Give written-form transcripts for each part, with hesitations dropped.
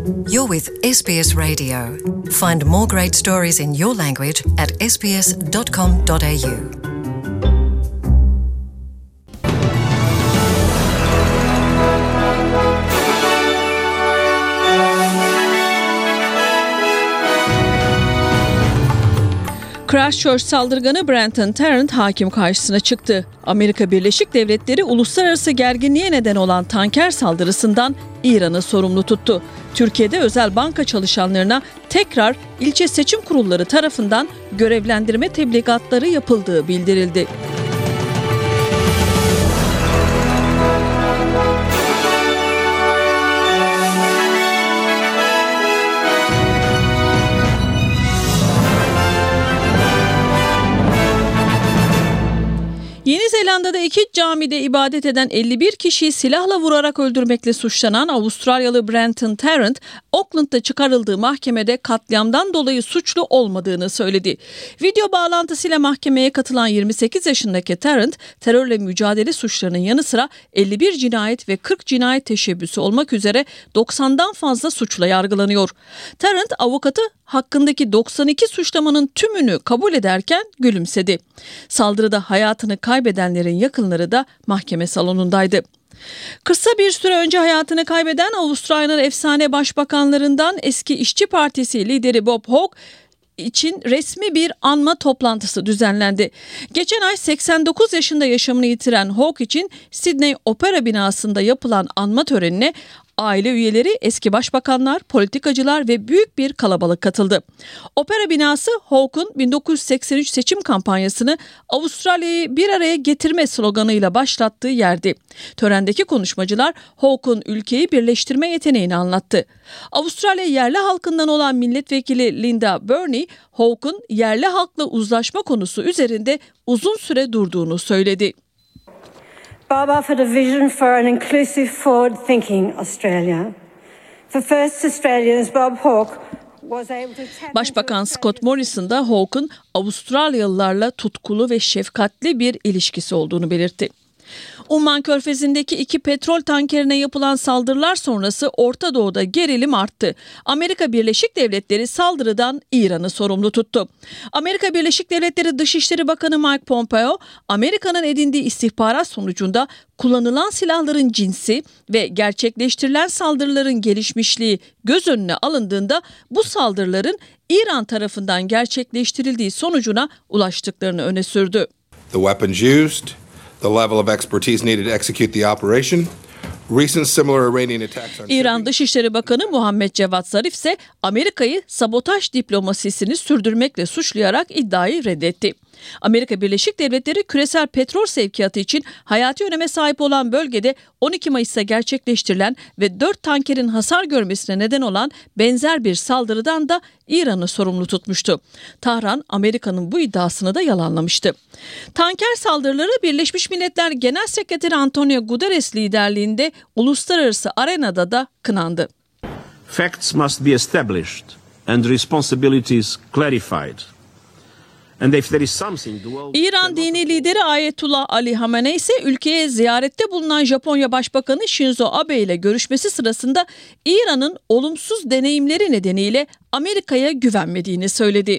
You're with SBS Radio. Find more great stories in your language at sbs.com.au. Christchurch saldırganı Brenton Tarrant hakim karşısına çıktı. Amerika Birleşik Devletleri uluslararası gerginliğe neden olan tanker saldırısından İran'ı sorumlu tuttu. Türkiye'de özel banka çalışanlarına tekrar ilçe seçim kurulları tarafından görevlendirme tebligatları yapıldığı bildirildi. Yeni Zelanda'da iki camide ibadet eden 51 kişiyi silahla vurarak öldürmekle suçlanan Avustralyalı Brenton Tarrant, Auckland'da çıkarıldığı mahkemede katliamdan dolayı suçlu olmadığını söyledi. Video bağlantısıyla mahkemeye katılan 28 yaşındaki Tarrant, terörle mücadele suçlarının yanı sıra 51 cinayet ve 40 cinayet teşebbüsü olmak üzere 90'dan fazla suçla yargılanıyor. Tarrant, avukatı hakkındaki 92 suçlamanın tümünü kabul ederken gülümsedi. Saldırıda hayatını kaybedenlerin yakınları da mahkeme salonundaydı. Kısa bir süre önce hayatını kaybeden Avustralya'nın efsane başbakanlarından eski İşçi Partisi lideri Bob Hawke için resmi bir anma toplantısı düzenlendi. Geçen ay 89 yaşında yaşamını yitiren Hawke için Sydney Opera binasında yapılan anma törenine aile üyeleri, eski başbakanlar, politikacılar ve büyük bir kalabalık katıldı. Opera binası Hawke'un 1983 seçim kampanyasını Avustralya'yı bir araya getirme sloganıyla başlattığı yerdi. Törendeki konuşmacılar Hawke'un ülkeyi birleştirme yeteneğini anlattı. Avustralya yerli halkından olan milletvekili Linda Burney, Hawke'un yerli halkla uzlaşma konusu üzerinde uzun süre durduğunu söyledi. Bob offered a vision for an inclusive, forward-thinking Australia. For first Australians, Bob Hawke was able to tap Başbakan Scott Morrison da Hawke'un Avustralyalılarla tutkulu ve şefkatli bir ilişkisi olduğunu belirtti. Umman Körfezi'ndeki iki petrol tankerine yapılan saldırılar sonrası Orta Doğu'da gerilim arttı. Amerika Birleşik Devletleri saldırıdan İran'ı sorumlu tuttu. Amerika Birleşik Devletleri Dışişleri Bakanı Mike Pompeo, Amerika'nın edindiği istihbarat sonucunda kullanılan silahların cinsi ve gerçekleştirilen saldırıların gelişmişliği göz önüne alındığında bu saldırıların İran tarafından gerçekleştirildiği sonucuna ulaştıklarını öne sürdü. The weapons used, the level of expertise needed to execute the operation. Recent similar Iranian attacks on İran Dışişleri Bakanı Muhammed Cevat Zarif ise Amerika'yı sabotaj diplomasisini sürdürmekle suçlayarak iddiayı reddetti. Amerika Birleşik Devletleri küresel petrol sevkiyatı için hayati öneme sahip olan bölgede 12 Mayıs'ta gerçekleştirilen ve 4 tankerin hasar görmesine neden olan benzer bir saldırıdan da İran'ı sorumlu tutmuştu. Tahran, Amerika'nın bu iddiasını da yalanlamıştı. Tanker saldırıları Birleşmiş Milletler Genel Sekreteri Antonio Guterres liderliğinde uluslararası arenada da kınandı. Facts must be established and responsibilities clarified. İran dini lideri Ayetullah Ali Hamenei ise ülkeye ziyarette bulunan Japonya Başbakanı Shinzo Abe ile görüşmesi sırasında İran'ın olumsuz deneyimleri nedeniyle Amerika'ya güvenmediğini söyledi.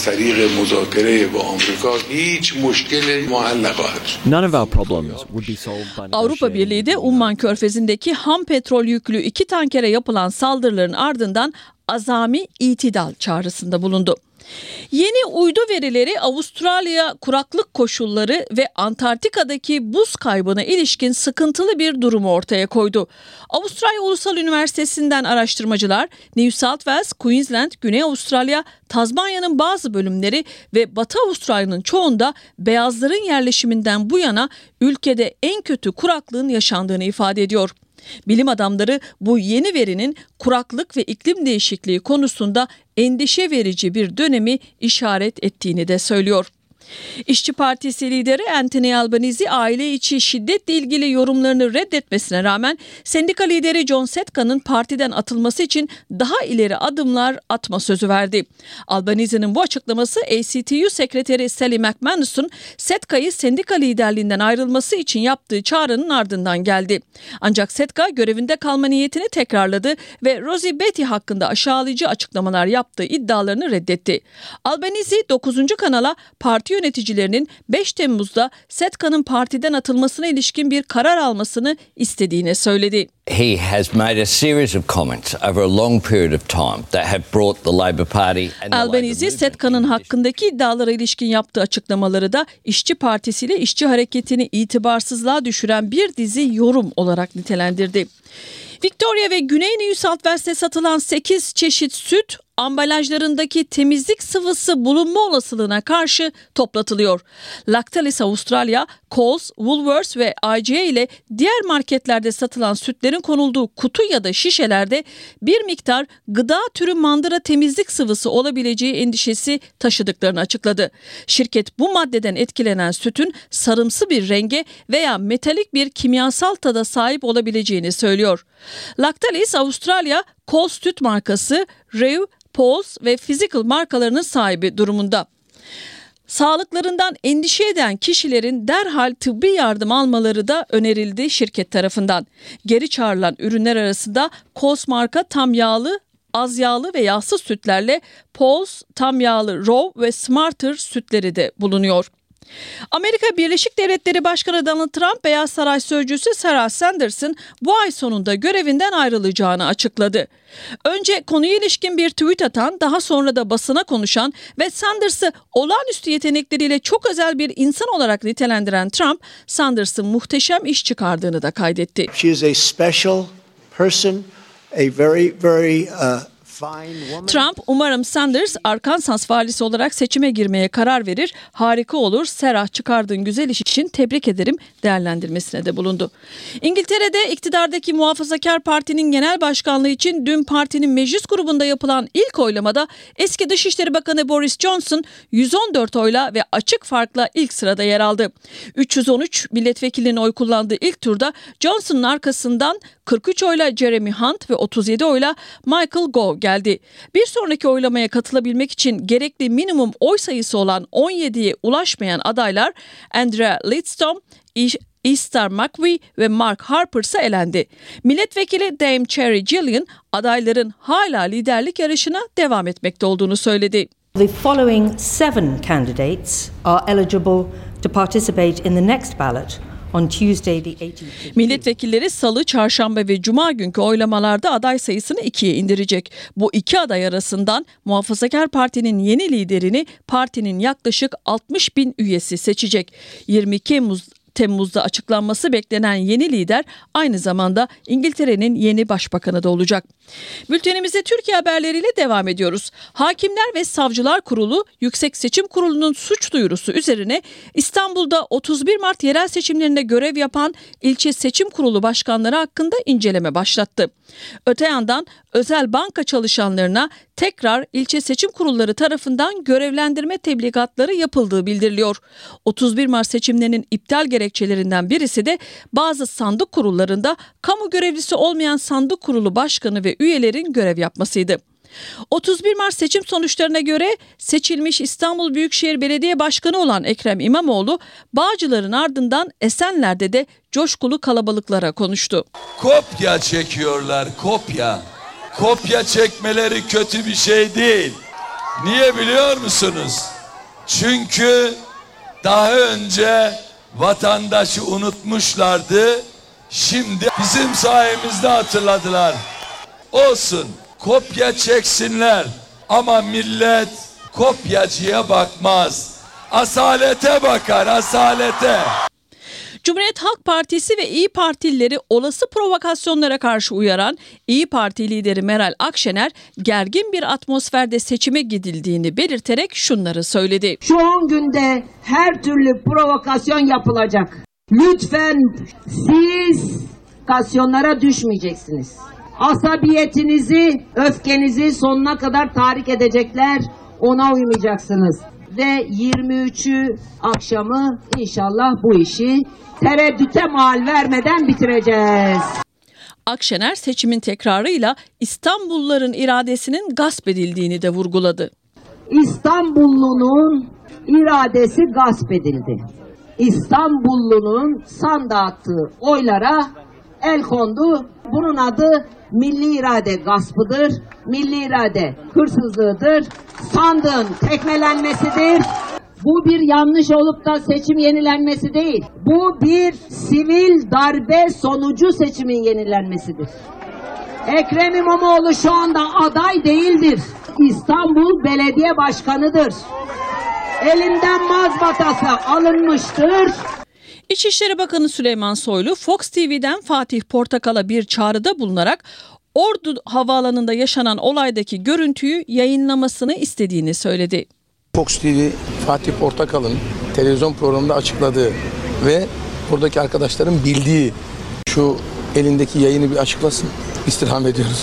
Avrupa Birliği de Umman Körfezi'ndeki ham petrol yüklü iki tankere yapılan saldırıların ardından azami itidal çağrısında bulundu. Yeni uydu verileri Avustralya kuraklık koşulları ve Antarktika'daki buz kaybına ilişkin sıkıntılı bir durumu ortaya koydu. Avustralya Ulusal Üniversitesi'nden araştırmacılar New South Wales, Queensland, Güney Avustralya, Tazmanya'nın bazı bölümleri ve Batı Avustralya'nın çoğunda beyazların yerleşiminden bu yana ülkede en kötü kuraklığın yaşandığını ifade ediyor. Bilim adamları bu yeni verinin kuraklık ve iklim değişikliği konusunda endişe verici bir dönemi işaret ettiğini de söylüyor. İşçi Partisi lideri Anthony Albanese aile içi şiddetle ilgili yorumlarını reddetmesine rağmen sendika lideri John Setka'nın partiden atılması için daha ileri adımlar atma sözü verdi. Albanese'nin bu açıklaması ACTU Sekreteri Sally McManus'un Setka'yı sendika liderliğinden ayrılması için yaptığı çağrının ardından geldi. Ancak Setka görevinde kalma niyetini tekrarladı ve Rosie Beatty hakkında aşağılayıcı açıklamalar yaptığı iddialarını reddetti. Albanese 9. kanala parti yöneticilerinin 5 Temmuz'da Setka'nın partiden atılmasına ilişkin bir karar almasını istediğini söyledi. He has made a series of comments over a long period of time that have brought the Labour Party and the Albanese, Setka'nın hakkındaki iddialara ilişkin yaptığı açıklamaları da İşçi Partisi ile işçi hareketini itibarsızlığa düşüren bir dizi yorum olarak nitelendirdi. Victoria ve Güney New South Wales'te satılan 8 çeşit süt ambalajlarındaki temizlik sıvısı bulunma olasılığına karşı toplatılıyor. Lactalis Australia, Coles, Woolworths ve IGA ile diğer marketlerde satılan sütlerin konulduğu kutu ya da şişelerde bir miktar gıda türü mandıra temizlik sıvısı olabileceği endişesi taşıdıklarını açıkladı. Şirket bu maddeden etkilenen sütün sarımsı bir renge veya metalik bir kimyasal tada sahip olabileceğini söylüyor. Lactalis Australia, Coles süt markası, Rev, Pulse ve Physical markalarının sahibi durumunda. Sağlıklarından endişe eden kişilerin derhal tıbbi yardım almaları da önerildi şirket tarafından. Geri çağrılan ürünler arasında Coles marka tam yağlı, az yağlı ve yağsız sütlerle Pulse tam yağlı Raw ve Smarter sütleri de bulunuyor. Amerika Birleşik Devletleri Başkanı Donald Trump, Beyaz Saray Sözcüsü Sarah Sanders'ın bu ay sonunda görevinden ayrılacağını açıkladı. Önce konuya ilişkin bir tweet atan, daha sonra da basına konuşan ve Sanders'ı olağanüstü yetenekleriyle çok özel bir insan olarak nitelendiren Trump, Sanders'ın muhteşem iş çıkardığını da kaydetti. She is a special person, a very Trump, umarım Sanders Arkansas valisi olarak seçime girmeye karar verir, harika olur, Sarah çıkardığın güzel iş için tebrik ederim değerlendirmesine de bulundu. İngiltere'de iktidardaki Muhafazakar Parti'nin genel başkanlığı için dün partinin meclis grubunda yapılan ilk oylamada eski Dışişleri Bakanı Boris Johnson 114 oyla ve açık farkla ilk sırada yer aldı. 313 milletvekilinin oy kullandığı ilk turda Johnson'ın arkasından 43 oyla Jeremy Hunt ve 37 oyla Michael Gove geldi. Bir sonraki oylamaya katılabilmek için gerekli minimum oy sayısı olan 17'ye ulaşmayan adaylar Andrea Leadstone, Esther McVie ve Mark Harper ise elendi. Milletvekili Dame Cherry Gillian adayların hala liderlik yarışına devam etmekte olduğunu söyledi. The following 7 candidates are eligible to participate in the next ballot. Milletvekilleri Salı, Çarşamba ve Cuma günkü oylamalarda aday sayısını 2'ye indirecek. Bu iki aday arasından Muhafazakar Parti'nin yeni liderini partinin yaklaşık 60 bin üyesi seçecek. 22 Temmuz'da açıklanması beklenen yeni lider aynı zamanda İngiltere'nin yeni başbakanı da olacak. Bültenimize Türkiye haberleriyle devam ediyoruz. Hakimler ve Savcılar Kurulu, Yüksek Seçim Kurulu'nun suç duyurusu üzerine İstanbul'da 31 Mart yerel seçimlerinde görev yapan ilçe seçim kurulu başkanları hakkında inceleme başlattı. Öte yandan özel banka çalışanlarına tekrar ilçe seçim kurulları tarafından görevlendirme tebligatları yapıldığı bildiriliyor. 31 Mart seçimlerinin iptal gerekçelerinden birisi de bazı sandık kurullarında kamu görevlisi olmayan sandık kurulu başkanı ve üyelerin görev yapmasıydı. 31 Mart seçim sonuçlarına göre seçilmiş İstanbul Büyükşehir Belediye Başkanı olan Ekrem İmamoğlu, Bağcılar'ın ardından Esenler'de de coşkulu kalabalıklara konuştu. Kopya çekiyorlar, kopya. Kopya çekmeleri kötü bir şey değil. Niye biliyor musunuz? Çünkü daha önce vatandaşı unutmuşlardı. Şimdi bizim sayemizde hatırladılar. Olsun. Kopya çeksinler ama millet kopyacıya bakmaz. Asalete bakar, asalete. Cumhuriyet Halk Partisi ve İYİ Partilileri olası provokasyonlara karşı uyaran İYİ Parti lideri Meral Akşener gergin bir atmosferde seçime gidildiğini belirterek şunları söyledi. Şu 10 günde her türlü provokasyon yapılacak. Lütfen siz provokasyonlara düşmeyeceksiniz. Asabiyetinizi, öfkenizi sonuna kadar tahrik edecekler, ona uymayacaksınız. ve 23'ü akşamı inşallah bu işi tereddüte mal vermeden bitireceğiz. Akşener seçimin tekrarıyla İstanbulluların iradesinin gasp edildiğini de vurguladı. İstanbullunun iradesi gasp edildi. İstanbullunun sandığa attığı oylara el kondu. Bunun adı milli irade gaspıdır, milli irade hırsızlığıdır, sandığın tekmelenmesidir. Bu bir yanlış olup da seçim yenilenmesi değil. Bu bir sivil darbe sonucu seçimin yenilenmesidir. Ekrem İmamoğlu şu anda aday değildir. İstanbul Belediye Başkanı'dır. Elinden mazbatası alınmıştır. İçişleri Bakanı Süleyman Soylu, Fox TV'den Fatih Portakal'a bir çağrıda bulunarak Ordu Havaalanı'nda yaşanan olaydaki görüntüyü yayınlamasını istediğini söyledi. Fox TV, Fatih Portakal'ın televizyon programında açıkladığı ve buradaki arkadaşların bildiği şu elindeki yayını bir açıklasın. İstirham ediyoruz.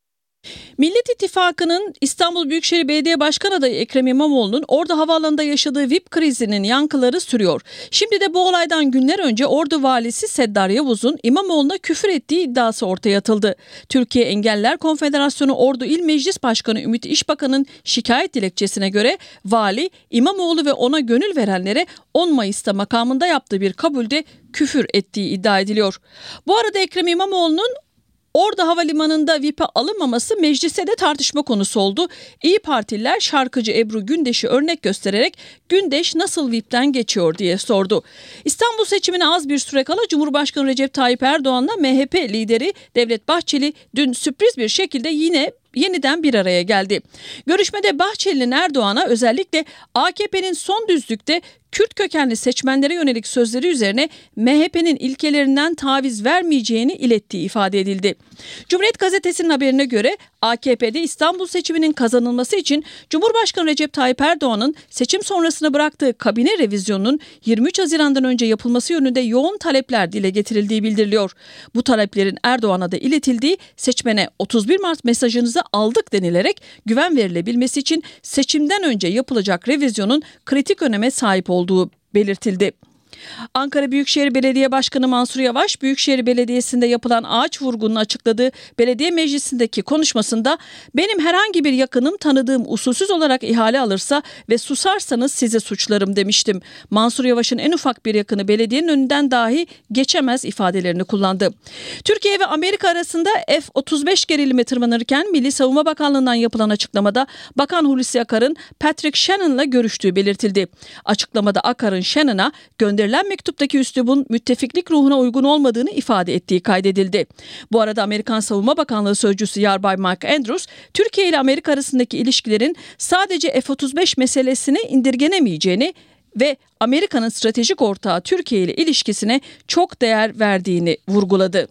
Millet İttifakı'nın İstanbul Büyükşehir Belediye Başkan adayı Ekrem İmamoğlu'nun Ordu Havaalanı'nda yaşadığı VIP krizinin yankıları sürüyor. Şimdi de bu olaydan günler önce Ordu Valisi Seddar Yavuz'un İmamoğlu'na küfür ettiği iddiası ortaya atıldı. Türkiye Engelliler Konfederasyonu Ordu İl Meclis Başkanı Ümit İşbakan'ın şikayet dilekçesine göre vali İmamoğlu ve ona gönül verenlere 10 Mayıs'ta makamında yaptığı bir kabulde küfür ettiği iddia ediliyor. Bu arada Ekrem İmamoğlu'nun Ordu Havalimanı'nda VIP'e alınmaması mecliste de tartışma konusu oldu. İyi Partililer şarkıcı Ebru Gündeş'i örnek göstererek Gündeş nasıl VIP'ten geçiyor diye sordu. İstanbul seçimine az bir süre kala Cumhurbaşkanı Recep Tayyip Erdoğan'la MHP lideri Devlet Bahçeli dün sürpriz bir şekilde yeniden bir araya geldi. Görüşmede Bahçeli'nin Erdoğan'a özellikle AKP'nin son düzlükte Kürt kökenli seçmenlere yönelik sözleri üzerine MHP'nin ilkelerinden taviz vermeyeceğini ilettiği ifade edildi. Cumhuriyet Gazetesi'nin haberine göre AKP'de İstanbul seçiminin kazanılması için Cumhurbaşkanı Recep Tayyip Erdoğan'ın seçim sonrasına bıraktığı kabine revizyonunun 23 Haziran'dan önce yapılması yönünde yoğun talepler dile getirildiği bildiriliyor. Bu taleplerin Erdoğan'a da iletildiği, seçmene 31 Mart mesajınızı aldık denilerek güven verilebilmesi için seçimden önce yapılacak revizyonun kritik öneme sahip olduğu belirtildi. Ankara Büyükşehir Belediye Başkanı Mansur Yavaş, Büyükşehir Belediyesi'nde yapılan ağaç vurgununu açıkladığı belediye meclisindeki konuşmasında benim herhangi bir yakınım tanıdığım usulsüz olarak ihale alırsa ve susarsanız sizi suçlarım demiştim. Mansur Yavaş'ın en ufak bir yakını belediyenin önünden dahi geçemez ifadelerini kullandı. Türkiye ve Amerika arasında F-35 gerilimi tırmanırken Milli Savunma Bakanlığı'ndan yapılan açıklamada Bakan Hulusi Akar'ın Patrick Shannon'la görüştüğü belirtildi. Açıklamada Akar'ın Shannon'a gönderilen mektuptaki üslubun müttefiklik ruhuna uygun olmadığını ifade ettiği kaydedildi. Bu arada Amerikan Savunma Bakanlığı Sözcüsü Yarbay Mark Andrews, Türkiye ile Amerika arasındaki ilişkilerin sadece F-35 meselesine indirgenemeyeceğini ve Amerika'nın stratejik ortağı Türkiye ile ilişkisine çok değer verdiğini vurguladı.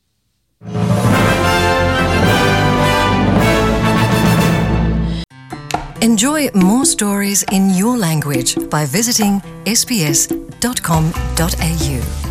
Enjoy more stories in your language by visiting sbs.com.au.